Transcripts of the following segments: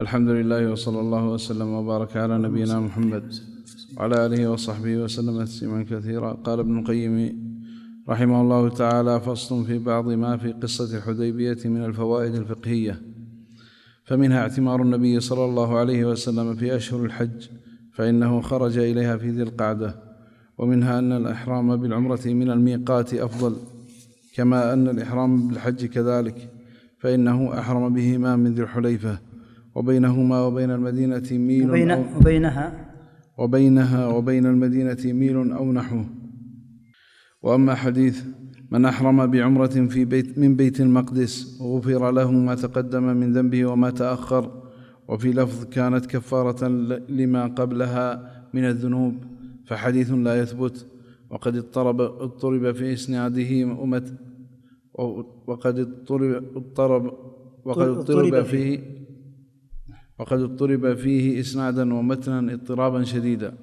الحمد لله وصلى الله وسلم وبارك على نبينا محمد وعلى آله وصحبه وسلم تسليما كثيرا. قال ابن القيم رحمه الله تعالى: فصل في بعض ما في قصة الحديبية من الفوائد الفقهية. فمنها اعتمار النبي صلى الله عليه وسلم في أشهر الحج، فإنه خرج إليها في ذي القعدة. ومنها أن الإحرام بالعمرة من الميقات أفضل، كما أن الإحرام بالحج كذلك، فإنه أحرم بهما من ذي الحليفة، وبينهما وبين المدينة ميل وبينها وبين المدينة ميل أو نحوه. وأما حديث من أحرم بعمرة من بيت المقدس غفر له ما تقدم من ذنبه وما تأخر، وفي لفظ كانت كفارة لما قبلها من الذنوب، فحديث لا يثبت، وقد اضطرب في إسناده وقد اضطرب فيه إسنادا ومتنا اضطرابا شديدا.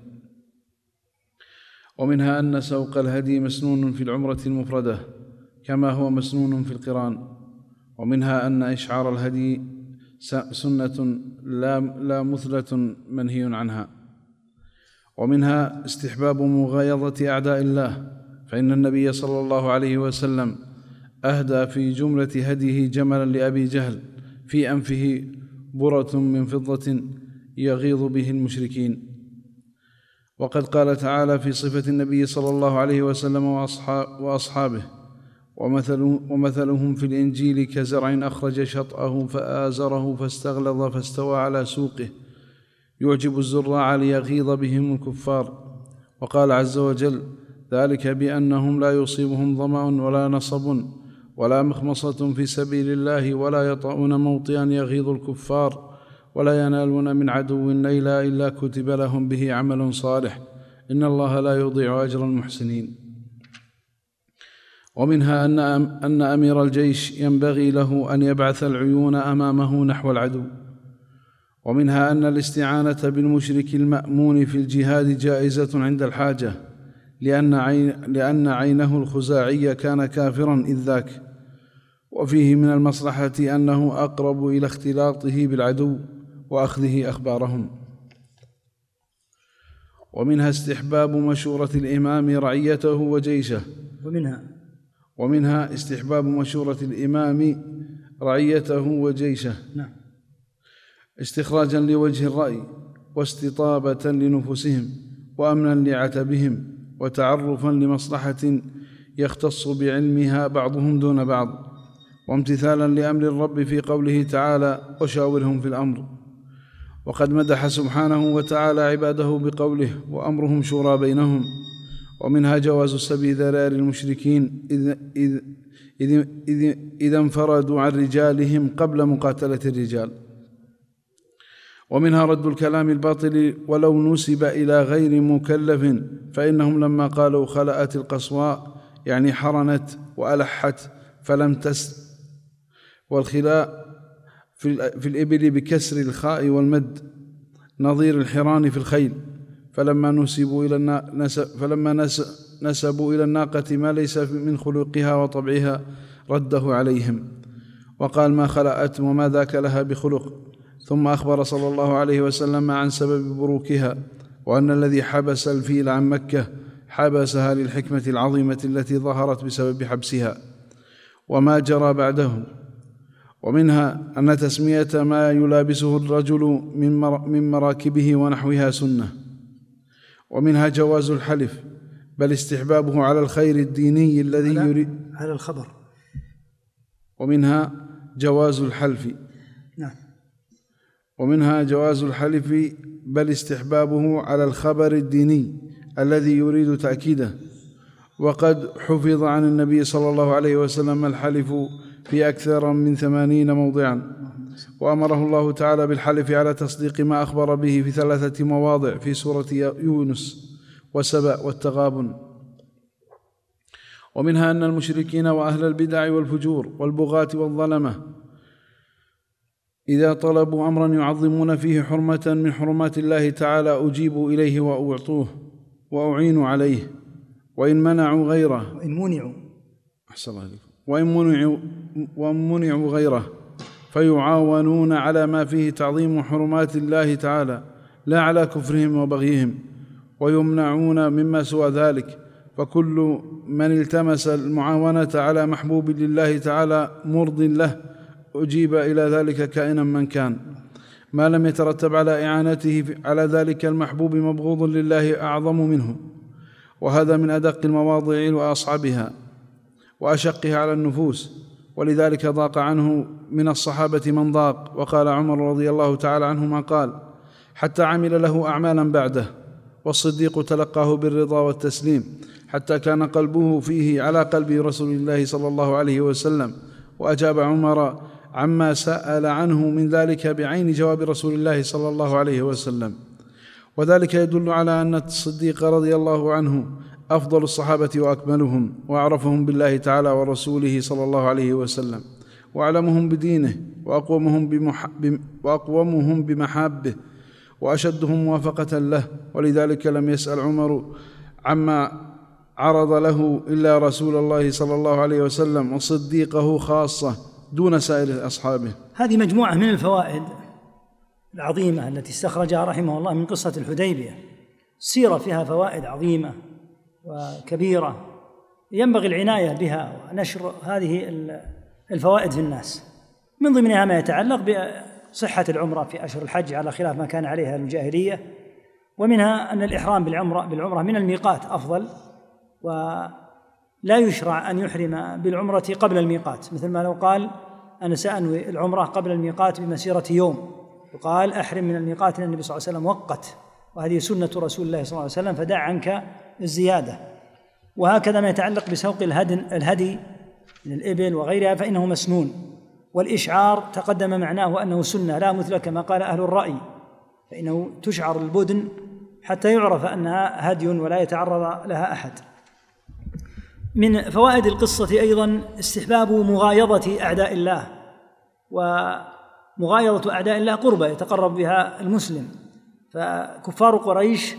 ومنها أن سوق الهدي مسنون في العمرة المفردة كما هو مسنون في القران. ومنها أن إشعار الهدي سنة لا مثلة منهي عنها. ومنها استحباب مغايظة أعداء الله، فإن النبي صلى الله عليه وسلم أهدى في جملة هديه جملا لأبي جهل في أنفه برة من فضة يغيظ به المشركين. وقد قال تعالى في صفة النبي صلى الله عليه وسلم وأصحابه: ومثلهم في الإنجيل كزرع أخرج شطأه فآزره فاستغلظ فاستوى على سوقه يعجب الزراع ليغيظ بهم الكفار. وقال عز وجل: ذلك بأنهم لا يصيبهم ظمأ ولا نصب ولا مخمصة في سبيل الله ولا يطؤون موطئا يغيظ الكفار ولا ينالون من عدو نيلا إلا كتب لهم به عمل صالح إن الله لا يضيع أجر المحسنين. ومنها أن أمير الجيش ينبغي له أن يبعث العيون أمامه نحو العدو. ومنها أن الاستعانة بالمشرك المأمون في الجهاد جائزة عند الحاجة، لأن عينه الخزاعي كان كافرا إذ ذاك، وفيه من المصلحة أنه أقرب إلى اختلاطه بالعدو وأخذه أخبارهم. ومنها استحباب مشورة الإمام رعيته وجيشه. ومنها استحباب مشورة الإمام رعيته وجيشه استخراجا لوجه الرأي واستطابة لنفوسهم وأمنا لعتبهم وتعرفا لمصلحة يختص بعلمها بعضهم دون بعض، وامتثالا لأمر الرب في قوله تعالى: وشاورهم في الأمر. وقد مدح سبحانه وتعالى عباده بقوله: وأمرهم شورى بينهم. ومنها جواز سبي ذرار المشركين إذا انفردوا عن رجالهم قبل مقاتلة الرجال. ومنها رد الكلام الباطل ولو نسب إلى غير مكلف، فإنهم لما قالوا خلأت القصواء يعني حرنت وألحت فلم تس، والخلاء في الإبل بكسر الخاء والمد نظير الحران في الخيل، فلما نسبوا إلى الناقة ما ليس من خلقها وطبعها رده عليهم وقال: ما خلأت وما ذاك لها بخلق. ثم أخبر صلى الله عليه وسلم عن سبب بروكها، وأن الذي حبس الفيل عن مكة حبسها للحكمة العظيمة التي ظهرت بسبب حبسها وما جرى بعده. ومنها أن تسمية ما يلابسه الرجل من مراكبه ونحوها سنة. ومنها جواز الحلف، بل استحبابه على الخير الديني الذي يريد على الخبر. ومنها جواز الحلف ومنها جواز الحلف بل استحبابه على الخبر الديني الذي يريد تأكيده. وقد حفظ عن النبي صلى الله عليه وسلم الحلف في أكثر من 80 موضعا، وأمره الله تعالى بالحلف على تصديق ما أخبر به في 3 مواضع في سورة يونس وسبأ والتغابن. ومنها أن المشركين وأهل البدع والفجور والبغاة والظلمة إذا طلبوا أمرا يعظمون فيه حرمة من حرمات الله تعالى أجيبوا إليه وأعطوه وأعينوا عليه، وإن منعوا غيره وإن منعوا غيره فيعاونون على ما فيه تعظيم حرمات الله تعالى لا على كفرهم وبغيهم، ويمنعون مما سوى ذلك. فكل من التمس المعاونة على محبوب لله تعالى مرض له أجيب إلى ذلك كائنا من كان، ما لم يترتب على إعانته على ذلك المحبوب مبغوض لله أعظم منه. وهذا من أدق المواضع وأصعبها وأشقها على النفوس، ولذلك ضاق عنه من الصحابة من ضاق. وقال عمر رضي الله تعالى عنه ما قال: حتى عمل له أعمالا بعده. والصديق تلقاه بالرضا والتسليم حتى كان قلبه فيه على قلب رسول الله صلى الله عليه وسلم. وأجاب عمر عما سأل عنه من ذلك بعين جواب رسول الله صلى الله عليه وسلم. وذلك يدل على أن الصديق رضي الله عنه أفضل الصحابة وأكملهم وأعرفهم بالله تعالى ورسوله صلى الله عليه وسلم، وأعلمهم بدينه، وأقومهم بمحابه، وأشدهم موافقة له. ولذلك لم يسأل عمر عما عرض له إلا رسول الله صلى الله عليه وسلم وصديقه خاصة دون سائر أصحابه. هذه مجموعة من الفوائد العظيمة التي استخرجها رحمه الله من قصة الحديبية. السيرة فيها فوائد عظيمة وكبيرة ينبغي العناية بها ونشر هذه الفوائد في الناس. من ضمنها ما يتعلق بصحة العمرة في أشهر الحج على خلاف ما كان عليها الجاهلية، ومنها أن الإحرام بالعمرة من الميقات أفضل، ولا يشرع أن يحرم بالعمرة قبل الميقات، مثل ما لو قال أنا سأنوي العمرة قبل الميقات بمسيرة يوم، يقال أحرم من الميقات لأن النبي صلى الله عليه وسلم وقت، وهذه سنة رسول الله صلى الله عليه وسلم، فدع عنك الزيادة. وهكذا ما يتعلق بسوق الهدي من الإبل وغيرها فإنه مسنون. والإشعار تقدم معناه أنه سنة لا مثل كما قال أهل الرأي، فإنه تشعر البدن حتى يعرف أنها هدي ولا يتعرض لها أحد. من فوائد القصة أيضا استحباب مغايظة أعداء الله، ومغايظة أعداء الله قربة يتقرب بها المسلم. فكفار قريش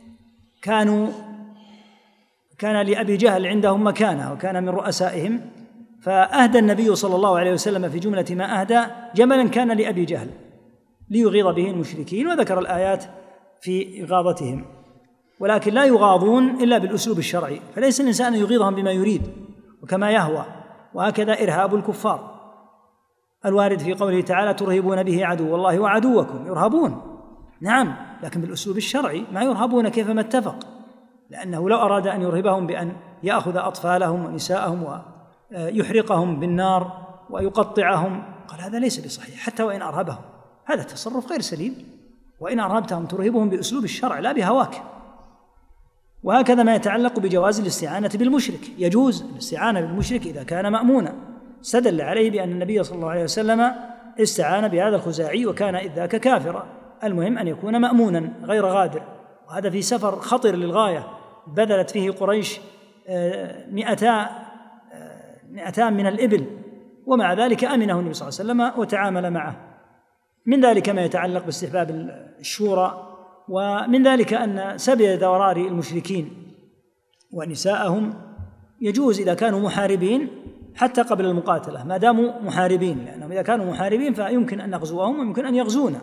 كان لأبي جهل عندهم مكانة وكان من رؤسائهم، فأهدى النبي صلى الله عليه وسلم في جملة ما أهدى جملا كان لأبي جهل ليغيظ به المشركين، وذكر الآيات في إغاظتهم. ولكن لا يغاضون إلا بالأسلوب الشرعي، فليس الإنسان يغيظهم بما يريد وكما يهوى، وهكذا إرهاب الكفار الوارد في قوله تعالى ترهبون به عدو الله وعدوكم. يرهبون نعم، لكن بالأسلوب الشرعي، ما يرهبون كيفما اتفق، لأنه لو أراد أن يرهبهم بأن يأخذ أطفالهم ونساءهم ويحرقهم بالنار ويقطعهم، قال هذا ليس بصحيح حتى وإن أرهبهم، هذا تصرف غير سليم. وإن أرهبتهم ترهبهم بأسلوب الشرع لا بهواك. وهكذا ما يتعلق بجواز الاستعانة بالمشرك، يجوز الاستعانة بالمشرك إذا كان مأمونا. استدل عليه بأن النبي صلى الله عليه وسلم استعان بهذا الخزاعي وكان إذ ذاك كافرا. المهم أن يكون مأمونا غير غادر، وهذا في سفر خطر للغاية بذلت فيه قريش 200 من الإبل، ومع ذلك أمنه النبي صلى الله عليه وسلم وتعامل معه. من ذلك ما يتعلق باستحباب الشورى، ومن ذلك أن سبي ذرار المشركين ونساءهم يجوز إذا كانوا محاربين حتى قبل المقاتلة ما داموا محاربين، لأنهم إذا كانوا محاربين فيمكن أن نغزوهم ويمكن أن يغزونا.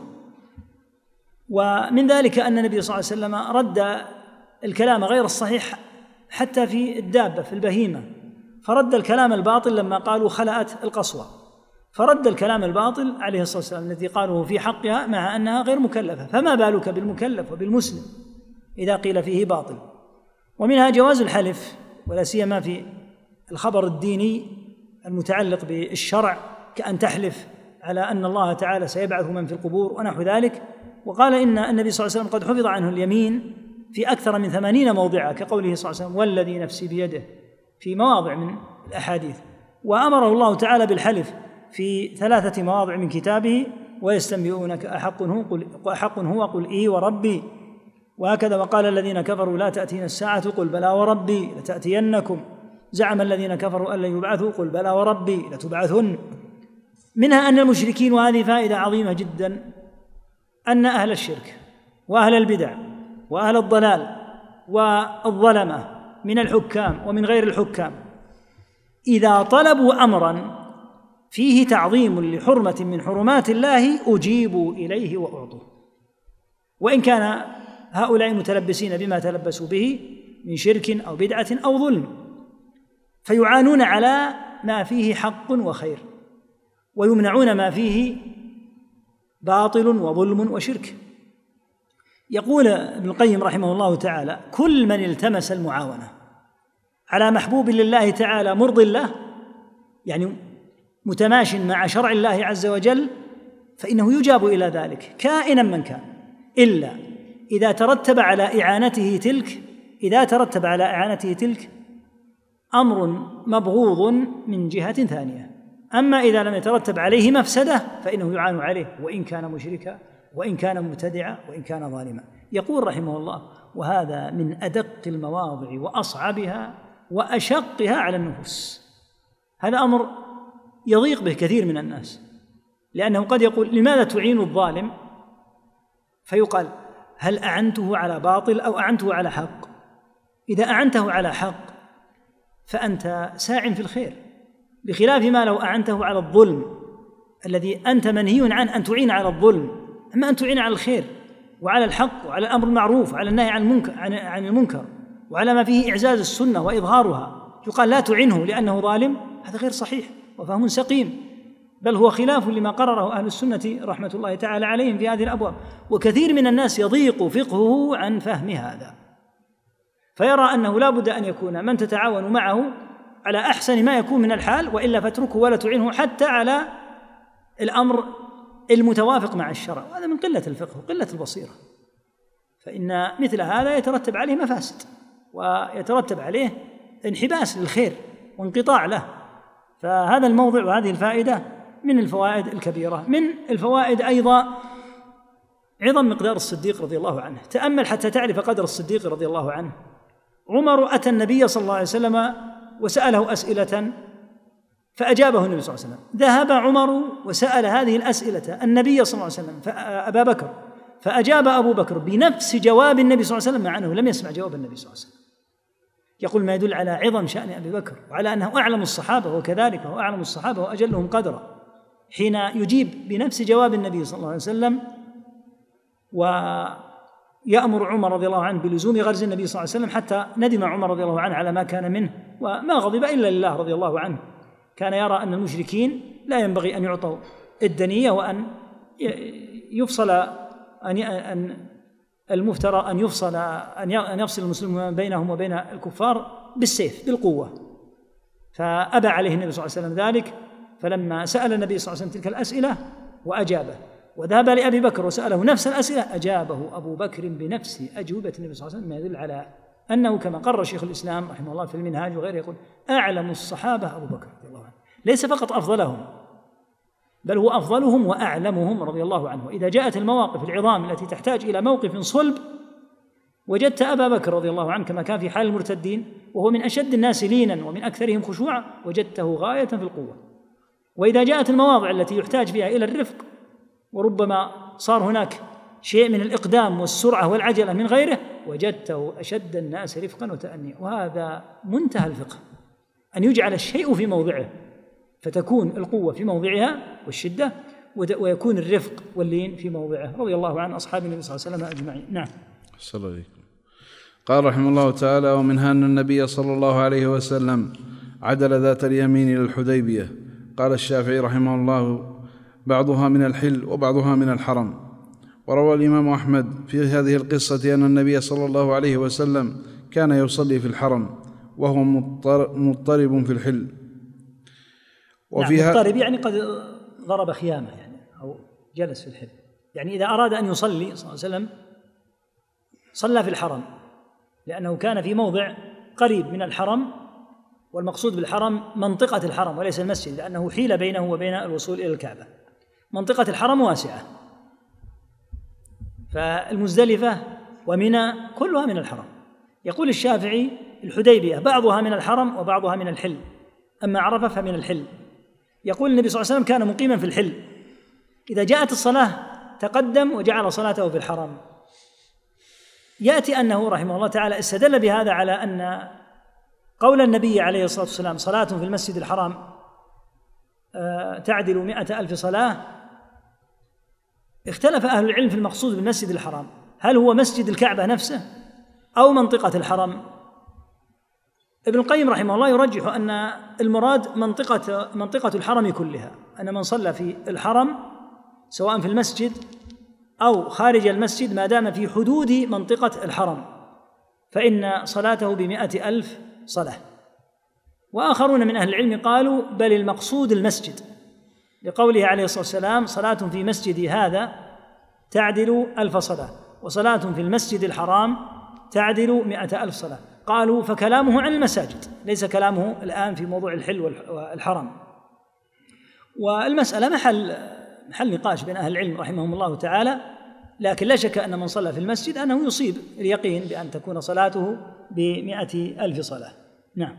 ومن ذلك أن النبي صلى الله عليه وسلم رد الكلام غير الصحيح حتى في الدابة في البهيمة، فرد الكلام الباطل لما قالوا خلأت القصوى، فرد الكلام الباطل عليه الصلاة والسلام الذي قالوه في حقها مع أنها غير مكلفة، فما بالك بالمكلف وبالمسلم إذا قيل فيه باطل. ومنها جواز الحلف، ولا سيما في الخبر الديني المتعلق بالشرع، كأن تحلف على أن الله تعالى سيبعث من في القبور ونحو ذلك. وقال إن النبي صلى الله عليه وسلم قد حفظ عنه اليمين في أكثر من 80 موضعا، كقوله صلى الله عليه وسلم والذي نفسي بيده في مواضع من الأحاديث. وأمره الله تعالى بالحلف في 3 مواضع من كتابه ويستنبئونك أحق هو قل إي وربي. وهكذا وقال الذين كفروا لا تأتينا الساعة قل بلى وربي لتأتينكم، زعم الذين كفروا أن لن يبعثوا قل بلى وربي لتبعثن. منها أن المشركين، وهذه فائدة عظيمة جدا، أن أهل الشرك وأهل البدع وأهل الضلال والظلمة من الحكام ومن غير الحكام إذا طلبوا أمرا فيه تعظيم لحرمة من حرمات الله أجيبوا إليه وأعطوا، وإن كان هؤلاء متلبسين بما تلبسوا به من شرك أو بدعة أو ظلم، فيعانون على ما فيه حق وخير، ويمنعون ما فيه باطل وظلم وشرك. يقول ابن القيم رحمه الله تعالى: كل من التمس المعاونة على محبوب لله تعالى مرض له، يعني متماش مع شرع الله عز وجل، فإنه يجاب إلى ذلك كائنا من كان، إلا إذا ترتب على إعانته تلك أمر مبغوض من جهة ثانية. أما إذا لم يترتب عليه مفسدة فإنه يعان عليه، وإن كان مشركا وإن كان مبتدعا وإن كان ظالما. يقول رحمه الله: وهذا من أدق المواضع وأصعبها وأشقها على النفوس. هذا أمر يضيق به كثير من الناس، لأنه قد يقول: لماذا تعين الظالم؟ فيقال: هل أعنته على باطل أو أعنته على حق؟ إذا أعنته على حق فأنت ساع في الخير، بخلاف ما لو أعنته على الظلم الذي أنت منهي عنه أن تعين على الظلم، أما أن تعين على الخير وعلى الحق وعلى الأمر المعروف وعلى النهي عن المنكر وعلى ما فيه إعزاز السنة وإظهارها، يقال لا تعنه لأنه ظالم. هذا غير صحيح وفهم سقيم، بل هو خلاف لما قرره أهل السنة رحمة الله تعالى عليهم في هذه الأبواب. وكثير من الناس يضيق فقهه عن فهم هذا، فيرى أنه لا بد أن يكون من تتعاون معه على أحسن ما يكون من الحال، وإلا فاتركه ولا تعنه حتى على الأمر المتوافق مع الشرع. وهذا من قلة الفقه وقلة البصيرة، فإن مثل هذا يترتب عليه مفاسد ويترتب عليه انحباس للخير وانقطاع له. فهذا الموضع وهذه الفائدة من الفوائد الكبيرة. من الفوائد أيضا عظم مقدار الصديق رضي الله عنه. تأمل حتى تعرف قدر الصديق رضي الله عنه. عمر أتى النبي صلى الله عليه وسلم وسأله أسئلة فأجابه النبي صلى الله عليه وسلم. ذهب عمر وسأل هذه الأسئلة النبي صلى الله عليه وسلم أبا بكر، فأجاب أبو بكر بنفس جواب النبي صلى الله عليه وسلم، مع أنه لم يسمع جواب النبي صلى الله عليه وسلم. يقول ما يدل على عظم شأن أبي بكر وعلى أنه أعلم الصحابة، وكذلك هو أعلم الصحابة وأجلهم قدرا، حين يجيب بنفس جواب النبي صلى الله عليه وسلم، ويأمر عمر رضي الله عنه بلزوم غرز النبي صلى الله عليه وسلم، حتى ندم عمر رضي الله عنه على ما كان منه، وما غضب إلا لله رضي الله عنه. كان يرى أن المشركين لا ينبغي أن يعطوا الدنية، وأن يفصل أن المفترى أن يفصل المسلمون بينهم وبين الكفار بالسيف بالقوة. فأبى عليه النبي صلى الله عليه وسلم ذلك، فلما سأل النبي صلى الله عليه وسلم تلك الأسئلة وأجابه، وذهب لأبي بكر وسأله نفس الأسئلة، أجابه أبو بكر بنفس أجوبة النبي صلى الله عليه وسلم، ما يدل على أنه كما قرر شيخ الإسلام رحمه الله في المنهاج وغيره، يقول أعلم الصحابة أبو بكر رضي الله عنه، ليس فقط أفضلهم بل هو أفضلهم وأعلمهم رضي الله عنه. وإذا جاءت المواقف العظام التي تحتاج إلى موقف صلب، وجدت أبا بكر رضي الله عنه كما كان في حال المرتدين وهو من أشد الناس لينا ومن أكثرهم خشوعا، وجدته غاية في القوة. وإذا جاءت المواضع التي يحتاج فيها إلى الرفق، وربما صار هناك شيء من الإقدام والسرعة والعجلة من غيره، وجدته أشد الناس رفقا وتأنيا. وهذا منتهى الفقه، أن يجعل الشيء في موضعه، فتكون القوة في موضعها والشدة، ويكون الرفق واللين في موضعه. رضي الله عن أصحاب النبي صلى الله عليه وسلم أجمعين. نعم. صلى الله عليه وسلم. قال رحمه الله تعالى: ومنها أن النبي صلى الله عليه وسلم عدل ذات اليمين إلى الحديبية. قال الشافعي رحمه الله: بعضها من الحل وبعضها من الحرم. وروى الإمام أحمد في هذه القصة أن النبي صلى الله عليه وسلم كان يصلي في الحرم وهو مضطرب في الحل. وفيها مضطرب يعني قد ضرب خيامة يعني أو جلس في الحل، يعني إذا أراد أن يصلي صلى الله عليه وسلم صلى في الحرم، لأنه كان في موضع قريب من الحرم، والمقصود بالحرم منطقة الحرم وليس المسجد، لأنه حيل بينه وبين الوصول إلى الكعبة. منطقة الحرم واسعة، فالمزدلفة ومنى كلها من الحرم. يقول الشافعي: الحديبية بعضها من الحرم وبعضها من الحل، أما عرفة فمن الحل. يقول النبي صلى الله عليه وسلم كان مقيما في الحل، إذا جاءت الصلاة تقدم وجعل صلاته في الحرم. يأتي أنه رحمه الله تعالى استدل بهذا على أن قول النبي عليه الصلاة والسلام: صلاة في المسجد الحرام تعدل 100,000 صلاة. اختلف أهل العلم في المقصود بالمسجد الحرام، هل هو مسجد الكعبة نفسه أو منطقة الحرم؟ ابن القيم رحمه الله يرجح أن المراد منطقة الحرم كلها، أن من صلى في الحرم سواء في المسجد أو خارج المسجد ما دام في حدود منطقة الحرم فإن صلاته ب100,000 صلاة. وآخرون من أهل العلم قالوا بل المقصود المسجد، لقوله عليه الصلاة والسلام صلاة في مسجدي هذا تعدل 1000 صلاة، وصلاة في المسجد الحرام تعدل 100,000 صلاة. قالوا فكلامه عن المساجد، ليس كلامه الآن في موضوع الحل والحرم. والمسألة محل نقاش بين أهل العلم رحمهم الله تعالى، لكن لا شك أن من صلى في المسجد أنه يصيب اليقين بأن تكون صلاته ب100,000 صلاة. نعم.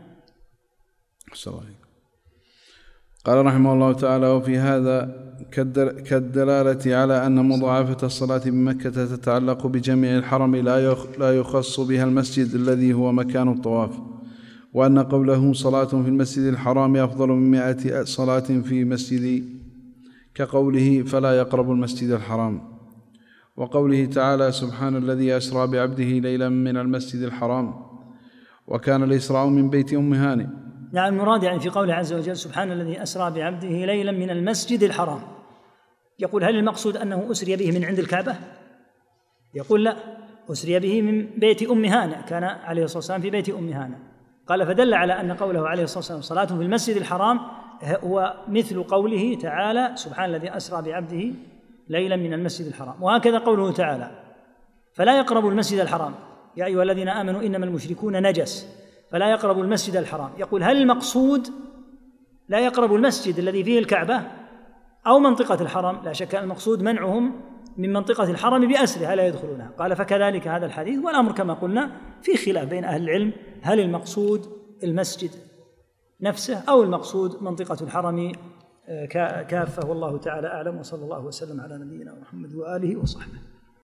قال رحمه الله تعالى: وفي هذا كالدلالة على أن مضاعفة الصلاة بمكة تتعلق بجميع الحرم لا يخص بها المسجد الذي هو مكان الطواف، وأن قوله صلاة في المسجد الحرام أفضل من 100 صلاة في مسجد، كقوله فلا يقرب المسجد الحرام، وقوله تعالى سبحان الذي أسرى بعبده ليلا من المسجد الحرام وكان الإسراء من بيت أم هانئ. يعني المراد يعني في قوله عز وجل سبحان الذي أسرى بعبده ليلا من المسجد الحرام، يقول هل المقصود أنه أسري به من عند الكعبة؟ يقول لا، أسري به من بيت أم هانئ، كان عليه الصلاة والسلام في بيت أم هانئ. قال فدل على أن قوله عليه الصلاة والسلام صلاة في المسجد الحرام هو مثل قوله تعالى سبحان الذي أسرى بعبده ليلا من المسجد الحرام. وهكذا قوله تعالى فلا يقربوا المسجد الحرام يا أيها الذين آمنوا إنما المشركون نجس فلا يقربوا المسجد الحرام. يقول هل المقصود لا يقربوا المسجد الذي فيه الكعبة أو منطقة الحرم؟ لا شك أن المقصود منعهم من منطقة الحرم بأسرها لا يدخلونها. قال فكذلك هذا الحديث، والأمر كما قلنا في خلاف بين أهل العلم هل المقصود المسجد نفسه أو المقصود منطقة الحرم كافة، والله تعالى أعلم، وصلى الله وسلم على نبينا محمد وآله وصحبه.